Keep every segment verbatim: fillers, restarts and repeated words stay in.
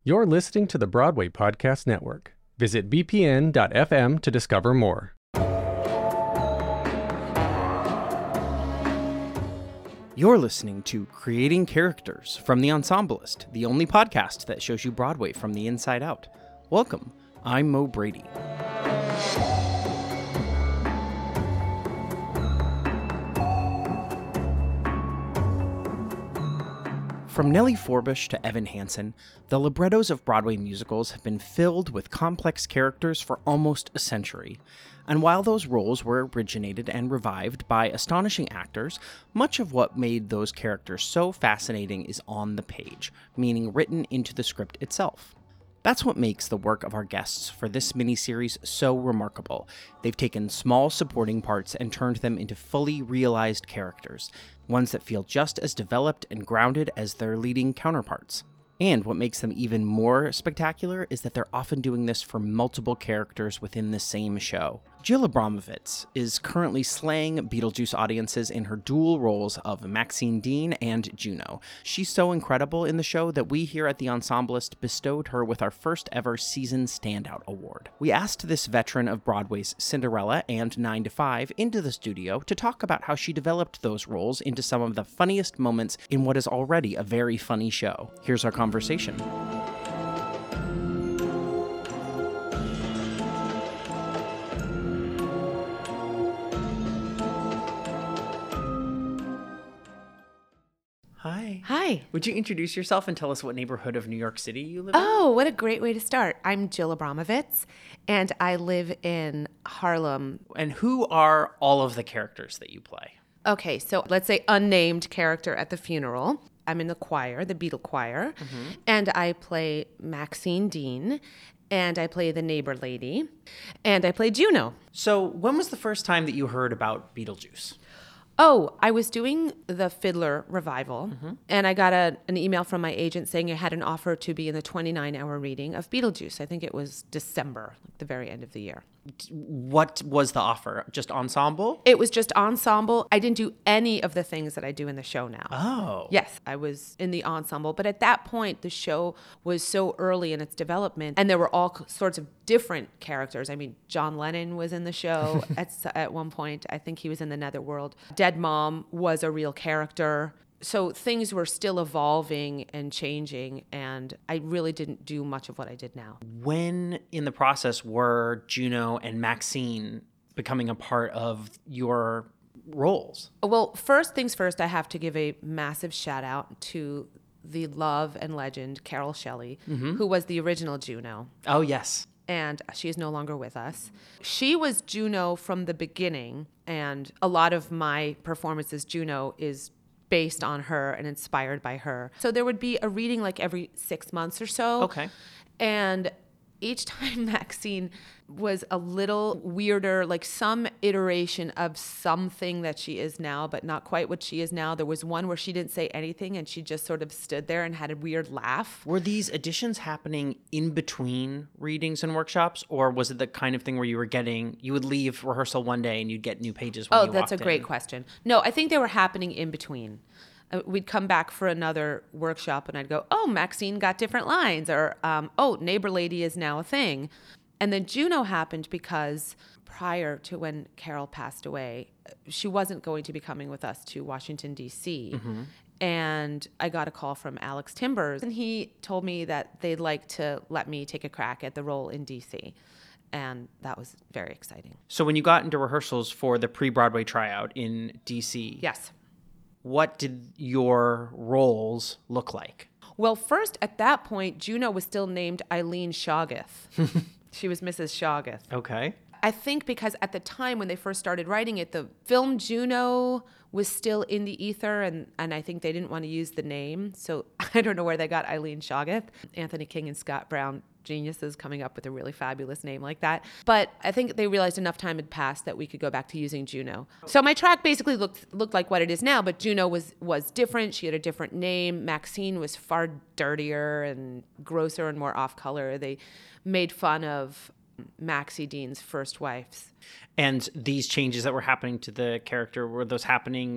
You're listening to the Broadway Podcast Network. Visit b p n dot f m to discover more. You're listening to Creating Characters from The Ensemblist, the only podcast that shows you Broadway from the inside out. Welcome, I'm Mo Brady. From Nellie Forbush to Evan Hansen, the librettos of Broadway musicals have been filled with complex characters for almost a century. And while those roles were originated and revived by astonishing actors, much of what made those characters so fascinating is on the page, meaning written into the script itself. That's what makes the work of our guests for this miniseries so remarkable. They've taken small supporting parts and turned them into fully realized characters, ones that feel just as developed and grounded as their leading counterparts. And what makes them even more spectacular is that they're often doing this for multiple characters within the same show. Jill Abramovitz is currently slaying Beetlejuice audiences in her dual roles of Maxine Dean and Juno. She's so incredible in the show that we here at The Ensemblist bestowed her with our first ever Season Standout Award. We asked this veteran of Broadway's Cinderella and nine to five into the studio to talk about how she developed those roles into some of the funniest moments in what is already a very funny show. Here's our conversation. Hi. Hi. Would you introduce yourself and tell us what neighborhood of New York City you live in? Oh, what a great way to start. I'm Jill Abramovitz, and I live in Harlem. And who are all of the characters that you play? Okay, so let's say unnamed character at the funeral. I'm in the choir, the Beatle choir, mm-hmm. and I play Maxine Dean, and I play the neighbor lady, and I play Juno. So when was the first time that you heard about Beetlejuice? Oh, I was doing the Fiddler revival, mm-hmm. and I got a, an email from my agent saying I had an offer to be in the twenty-nine hour reading of Beetlejuice. I think it was December, like the very end of the year. What was the offer? Just ensemble? It was just ensemble. I didn't do any of the things that I do in the show now. Oh. Yes, I was in the ensemble. But at that point, the show was so early in its development, and there were all sorts of different characters. I mean, John Lennon was in the show at, at one point. I think he was in the Netherworld. Dead Mom was a real character. So things were still evolving and changing, and I really didn't do much of what I did now. When in the process were Juno and Maxine becoming a part of your roles? Well, first things first, I have to give a massive shout out to the love and legend Carol Shelley, mm-hmm. who was the original Juno. Oh, yes. And she is no longer with us. She was Juno from the beginning, and a lot of my performance as Juno is based on her and inspired by her. So there would be a reading like every six months or so. Okay. And each time Maxine was a little weirder, like some iteration of something that she is now, but not quite what she is now. There was one where she didn't say anything and she just sort of stood there and had a weird laugh. Were these additions happening in between readings and workshops, or was it the kind of thing where you were getting, you would leave rehearsal one day and you'd get new pages when oh, you walked in? Oh, that's a great question. No, I think they were happening in between. We'd come back for another workshop and I'd go, oh, Maxine got different lines, or, um, oh, neighbor lady is now a thing. And then Juno happened because prior to when Carol passed away, she wasn't going to be coming with us to Washington, D C Mm-hmm. And I got a call from Alex Timbers, and he told me that they'd like to let me take a crack at the role in D C And that was very exciting. So when you got into rehearsals for the pre-Broadway tryout in D C, yes, what did your roles look like? Well, first, at that point, Juno was still named Eileen Shoggoth. She was Missus Shoggoth. Okay. I think because at the time when they first started writing it, the film Juno was still in the ether, and, and I think they didn't want to use the name. So I don't know where they got Eileen Shoggoth. Anthony King and Scott Brown, geniuses, coming up with a really fabulous name like that. But I think they realized enough time had passed that we could go back to using Juno. So my track basically looked looked like what it is now, but Juno was was different. She had a different name. Maxine was far dirtier and grosser and more off-color. They made fun of Maxie Dean's first wives. And these changes that were happening to the character, were those happening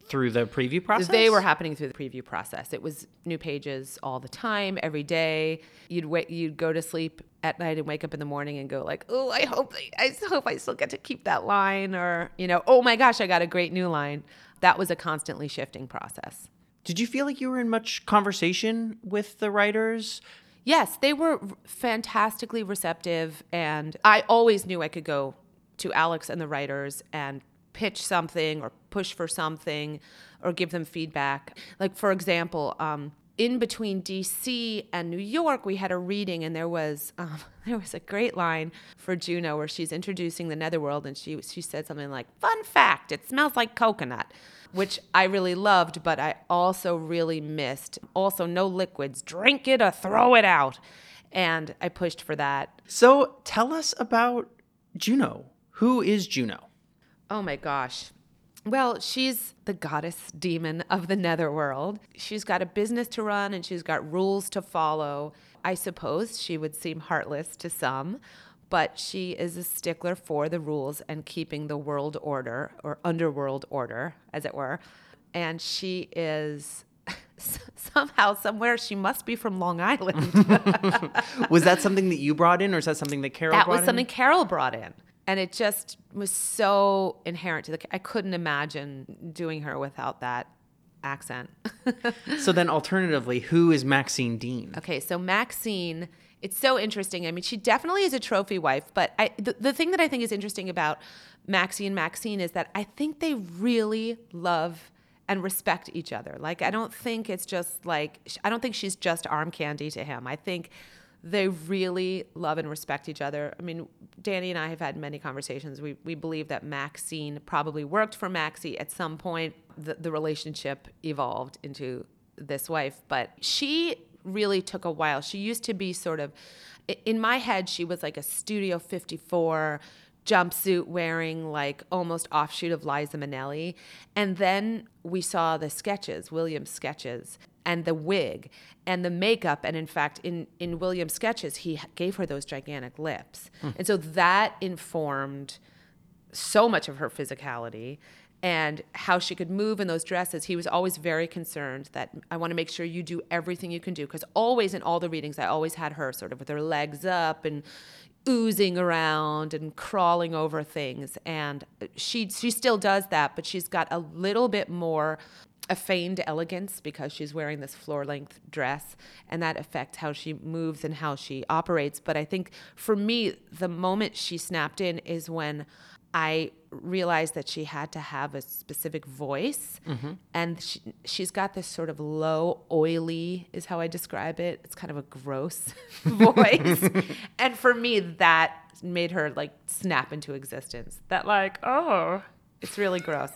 through the preview process? They were happening through the preview process. It was new pages all the time, every day. You'd wait, you'd go to sleep at night and wake up in the morning and go like, oh, I hope they, I hope I still get to keep that line, or, you know, oh my gosh, I got a great new line. That was a constantly shifting process. Did you feel like you were in much conversation with the writers? Yes, they were fantastically receptive, and I always knew I could go to Alex and the writers and pitch something or push for something or give them feedback. Like, for example, um, in between D C and New York, we had a reading, and there was um, there was a great line for Juno where she's introducing the Netherworld, and she she said something like, "Fun fact, it smells like coconut," which I really loved, but I also really missed. Also, no liquids. Drink it or throw it out. And I pushed for that. So tell us about Juno. Who is Juno? Oh my gosh. Well, she's the goddess demon of the Netherworld. She's got a business to run and she's got rules to follow. I suppose she would seem heartless to some, but she is a stickler for the rules and keeping the world order, or underworld order, as it were. And she is somehow, somewhere, she must be from Long Island. Was that something that you brought in, or is that something that Carol that brought in? That was something Carol brought in. And it just was so inherent to the, I couldn't imagine doing her without that accent. So then alternatively, who is Maxine Dean? Okay, so Maxine, it's so interesting. I mean, she definitely is a trophy wife, but I, the, the thing that I think is interesting about Maxie and Maxine is that I think they really love and respect each other. Like, I don't think it's just like, I don't think she's just arm candy to him. I think they really love and respect each other. I mean, Danny and I have had many conversations. We we believe that Maxine probably worked for Maxie at some point. The, the relationship evolved into this wife, but she really took a while. She used to be sort of, in my head, she was like a Studio fifty-four jumpsuit wearing, like almost offshoot of Liza Minnelli. And then we saw the sketches, William's sketches, and the wig and the makeup. And in fact, in, in William's sketches, he gave her those gigantic lips. Mm. And so that informed so much of her physicality and how she could move in those dresses. He was always very concerned that I want to make sure you do everything you can do. Because always in all the readings, I always had her sort of with her legs up and oozing around and crawling over things. And she she still does that, but she's got a little bit more a feigned elegance because she's wearing this floor-length dress, and that affects how she moves and how she operates. But I think for me, the moment she snapped in is when I realized that she had to have a specific voice. Mm-hmm. And she, she's got this sort of low, oily, is how I describe it. It's kind of a gross voice. And for me, that made her like snap into existence. That like, oh, it's really gross.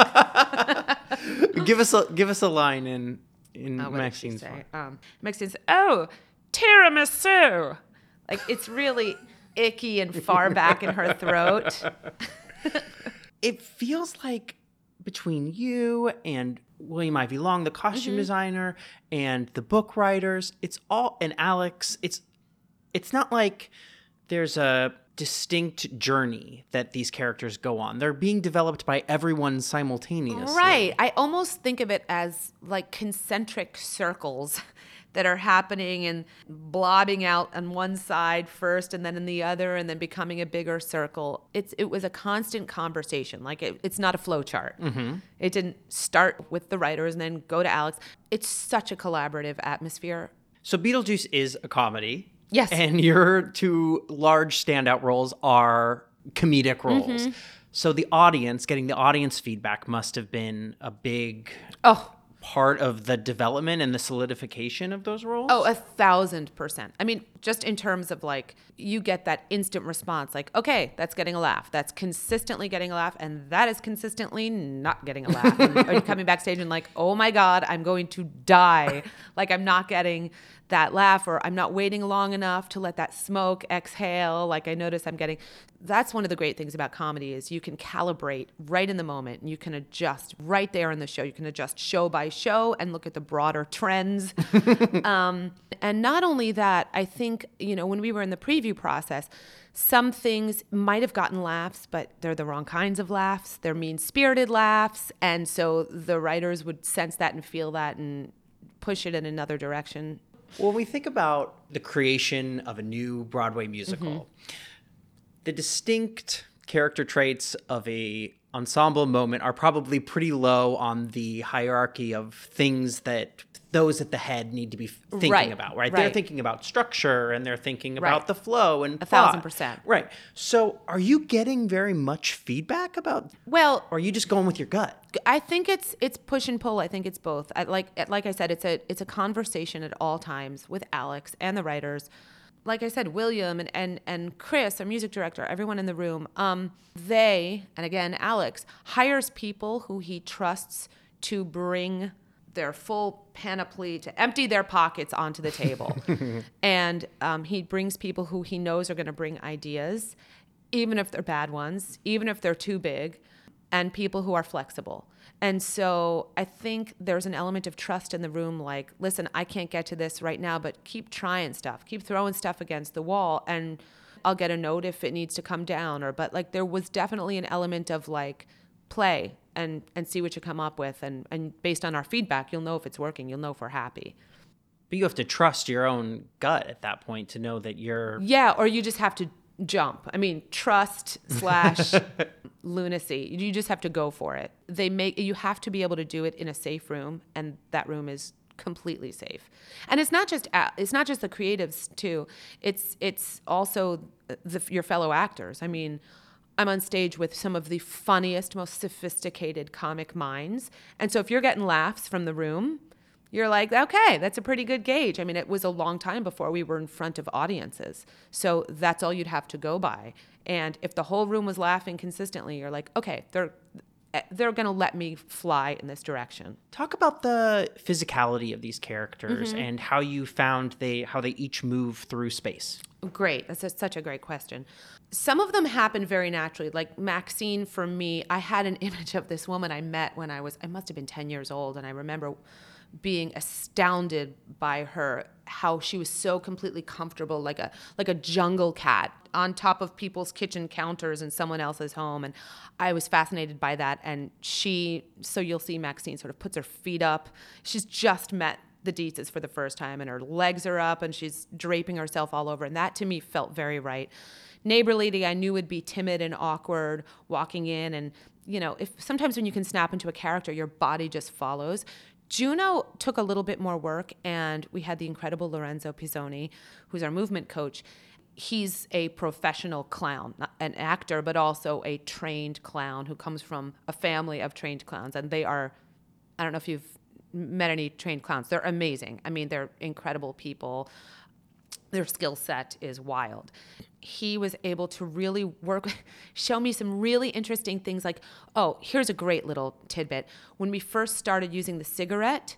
give us a give us a line in in oh, Maxine's voice. Um, Maxine says, "Oh, tiramisu." Like, it's really icky and far back in her throat. It feels like between you and William Ivey Long, the costume mm-hmm. designer, and the book writers, it's all, and Alex, it's it's not like there's a distinct journey that these characters go on. They're being developed by everyone simultaneously. Right. I almost think of it as like concentric circles that are happening and blobbing out on one side first and then in the other and then becoming a bigger circle. It's It was a constant conversation. Like, it, it's not a flow chart. Mm-hmm. It didn't start with the writers and then go to Alex. It's such a collaborative atmosphere. So Beetlejuice is a comedy. Yes. And your two large standout roles are comedic roles. Mm-hmm. So the audience, getting the audience feedback must have been a big oh. part of the development and the solidification of those roles? Oh, a thousand percent. I mean, just in terms of like, you get that instant response, like, okay, that's getting a laugh. That's consistently getting a laugh, and that is consistently not getting a laugh. And are you coming backstage and like, oh my God, I'm going to die. Like, I'm not getting that laugh, or I'm not waiting long enough to let that smoke exhale. Like, I notice I'm getting, that's one of the great things about comedy is you can calibrate right in the moment, and you can adjust right there in the show. You can adjust show by show and look at the broader trends. um, and not only that, I think think, you know, when we were in the preview process, some things might have gotten laughs, but they're the wrong kinds of laughs. They're mean-spirited laughs. And so the writers would sense that and feel that and push it in another direction. When we think about the creation of a new Broadway musical, mm-hmm. the distinct character traits of a ensemble moment are probably pretty low on the hierarchy of things that those at the head need to be thinking right, about, right? right? They're thinking about structure and they're thinking about right. the flow and a plot. thousand percent. Right. So are you getting very much feedback about, well, or are you just going with your gut? I think it's it's push and pull. I think it's both. I, like like I said, it's a it's a conversation at all times with Alex and the writers. Like I said, William and, and, and Chris, our music director, everyone in the room, um, they, and again, Alex, hires people who he trusts to bring their full panoply, to empty their pockets onto the table. and um, he brings people who he knows are going to bring ideas, even if they're bad ones, even if they're too big, and people who are flexible. And so I think there's an element of trust in the room, like, listen, I can't get to this right now, but keep trying stuff, keep throwing stuff against the wall, and I'll get a note if it needs to come down. Or, but like, there was definitely an element of like, play and, and see what you come up with. And, and based on our feedback, you'll know if it's working, you'll know if we're happy. But you have to trust your own gut at that point to know that you're... Yeah, or you just have to jump. I mean, trust slash lunacy. You just have to go for it. They make you have to be able to do it in a safe room, and that room is completely safe. And it's not just it's not just the creatives too. It's it's also the, your fellow actors. I mean, I'm on stage with some of the funniest, most sophisticated comic minds, and so if you're getting laughs from the room, you're like, okay, that's a pretty good gauge. I mean, it was a long time before we were in front of audiences. So that's all you'd have to go by. And if the whole room was laughing consistently, you're like, okay, they're they're going to let me fly in this direction. Talk about the physicality of these characters Mm-hmm. and how you found they how they each move through space. Great. That's a, such a great question. Some of them happen very naturally. Like Maxine, for me, I had an image of this woman I met when I was, I must have been ten years old. And I remember being astounded by her, how she was so completely comfortable, like a like a jungle cat on top of people's kitchen counters in someone else's home. And I was fascinated by that. And she, so you'll see Maxine sort of puts her feet up. She's just met the Dietzes for the first time, and her legs are up, and she's draping herself all over. And that to me felt very right. Neighbor Lady, I knew would be timid and awkward walking in. And, you know, if sometimes when you can snap into a character, your body just follows. Juno took a little bit more work, and we had the incredible Lorenzo Pizzoni, who's our movement coach. He's a professional clown, not an actor, but also a trained clown who comes from a family of trained clowns. And they are, I don't know if you've met any trained clowns. They're amazing. I mean, they're incredible people. Their skill set is wild. He was able to really work, show me some really interesting things like, oh, here's a great little tidbit. When we first started using the cigarette,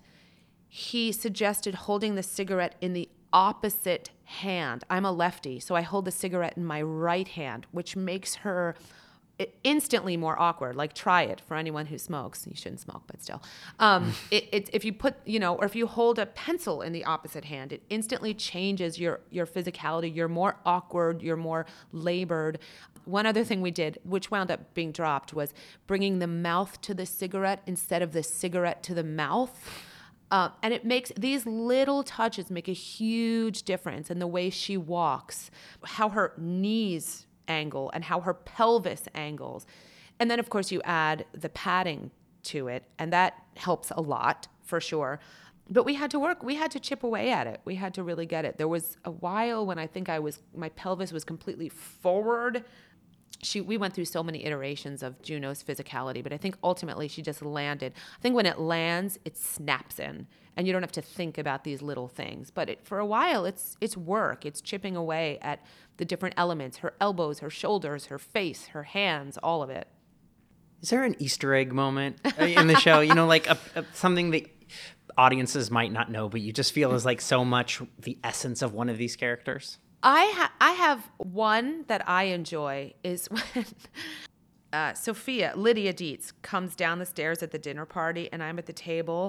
he suggested holding the cigarette in the opposite hand. I'm a lefty, so I hold the cigarette in my right hand, which makes her instantly more awkward. Like, try it for anyone who smokes. You shouldn't smoke, but still. Um, it, it, if you put, you know, or if you hold a pencil in the opposite hand, it instantly changes your, your physicality. You're more awkward. You're more labored. One other thing we did, which wound up being dropped, was bringing the mouth to the cigarette instead of the cigarette to the mouth. Uh, and it makes, these little touches make a huge difference in the way she walks, how her knees angle and how her pelvis angles. And then, of course, you add the padding to it, and that helps a lot for sure. But we had to work, we had to chip away at it. We had to really get it. There was a while when I think I was, my pelvis was completely forward. She, we went through so many iterations of Juno's physicality, but I think ultimately she just landed. I think when it lands, it snaps in, and you don't have to think about these little things. But it, for a while, it's it's work. It's chipping away at the different elements, her elbows, her shoulders, her face, her hands, all of it. Is there an Easter egg moment in the show? You know, like a, a, something that audiences might not know, but you just feel is like so much the essence of one of these characters? I ha- I have one that I enjoy is when uh, Sophia, Lydia Dietz, comes down the stairs at the dinner party, and I'm at the table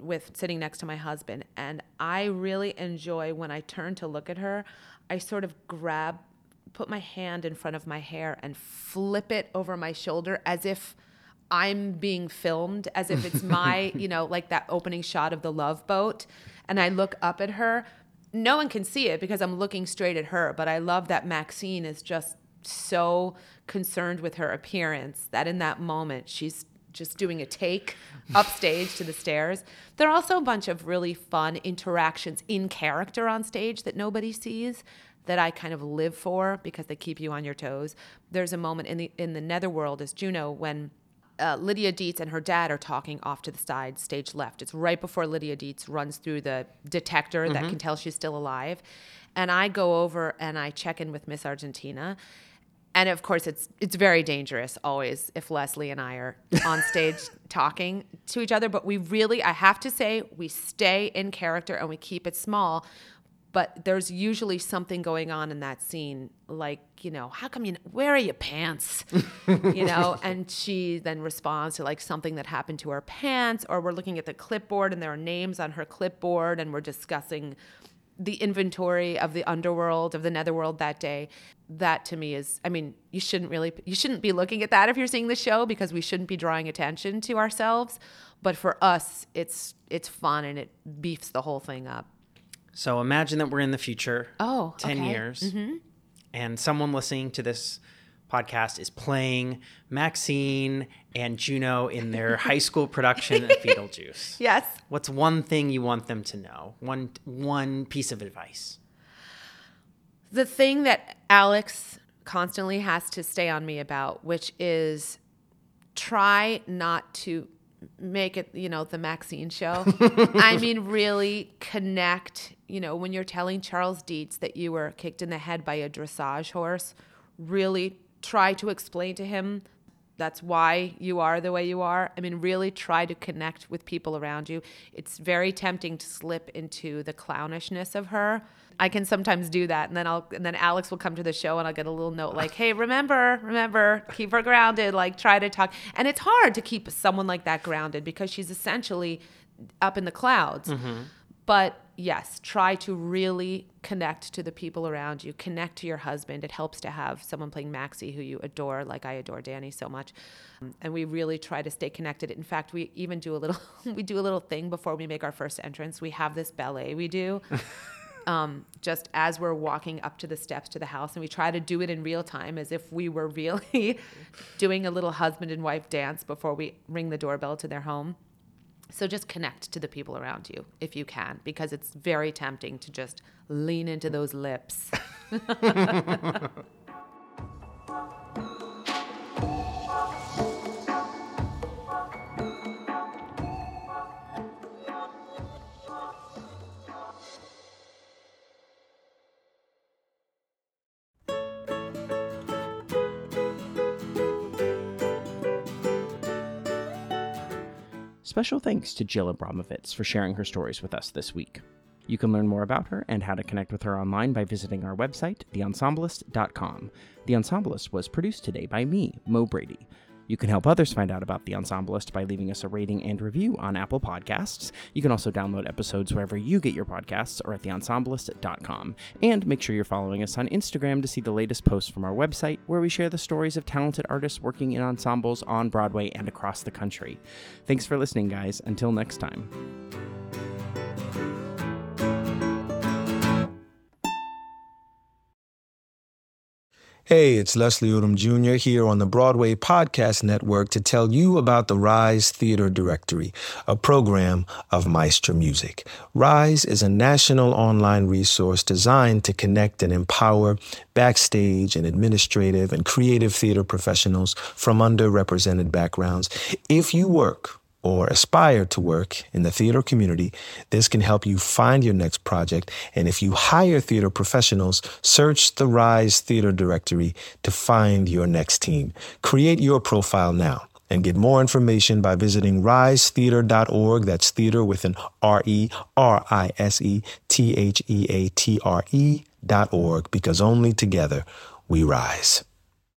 with sitting next to my husband. And I really enjoy when I turn to look at her, I sort of grab, put my hand in front of my hair and flip it over my shoulder as if I'm being filmed, as if it's my, you know, like that opening shot of the Love Boat. And I look up at her. No one can see it because I'm looking straight at her, but I love that Maxine is just so concerned with her appearance that in that moment she's just doing a take upstage to the stairs. There are also a bunch of really fun interactions in character on stage that nobody sees that I kind of live for because they keep you on your toes. There's a moment in the in the Netherworld as Juno when Uh, Lydia Dietz and her dad are talking off to the side, stage left. It's right before Lydia Dietz runs through the detector mm-hmm. that can tell she's still alive. And I go over and I check in with Miss Argentina. And of course, it's it's very dangerous always if Leslie and I are on stage talking to each other. But we really, I have to say, we stay in character and we keep it small. But there's usually something going on in that scene, like, you know, how come you, where are your pants? You know, and she then responds to like something that happened to her pants, or we're looking at the clipboard and there are names on her clipboard and we're discussing the inventory of the underworld, of the netherworld that day. That to me is, I mean, you shouldn't really, you shouldn't be looking at that if you're seeing the show because we shouldn't be drawing attention to ourselves. But for us, it's it's fun and it beefs the whole thing up. So imagine that we're in the future, oh, ten okay. years, mm-hmm. and someone listening to this podcast is playing Maxine and Juno in their high school production of Beetlejuice. Yes. What's one thing you want them to know? One one piece of advice. The thing that Alex constantly has to stay on me about, which is try not to make it, you know, the Maxine show. I mean, really connect, you know, when you're telling Charles Dietz that you were kicked in the head by a dressage horse, really try to explain to him that's why you are the way you are. I mean, really try to connect with people around you. It's very tempting to slip into the clownishness of her. I can sometimes do that, and then I'll and then Alex will come to the show and I'll get a little note like, hey, remember, remember, keep her grounded, like try to talk. And it's hard to keep someone like that grounded because she's essentially up in the clouds. Mm-hmm. But yes, try to really connect to the people around you, connect to your husband. It helps to have someone playing Maxie who you adore, like I adore Danny so much. And we really try to stay connected. In fact, we even do a little we do a little thing before we make our first entrance. We have this ballet we do. Um, just as we're walking up to the steps to the house, and we try to do it in real time as if we were really doing a little husband and wife dance before we ring the doorbell to their home. So just connect to the people around you if you can, because it's very tempting to just lean into those lips. Special thanks to Jill Abramovitz for sharing her stories with us this week. You can learn more about her and how to connect with her online by visiting our website, the ensemblist dot com. The Ensemblist was produced today by me, Mo Brady. You can help others find out about The Ensemblist by leaving us a rating and review on Apple Podcasts. You can also download episodes wherever you get your podcasts or at the ensemblist dot com. And make sure you're following us on Instagram to see the latest posts from our website, where we share the stories of talented artists working in ensembles on Broadway and across the country. Thanks for listening, guys. Until next time. Hey, it's Leslie Odom Junior here on the Broadway Podcast Network to tell you about the Rise Theater Directory, a program of Maestro Music. Rise is a national online resource designed to connect and empower backstage and administrative and creative theater professionals from underrepresented backgrounds. If you work or aspire to work in the theater community, this can help you find your next project. And if you hire theater professionals, search the Rise Theater Directory to find your next team. Create your profile now and get more information by visiting rise theater dot org. That's theater with an R E, R I S E T H E A T R E dot org, because only together we rise.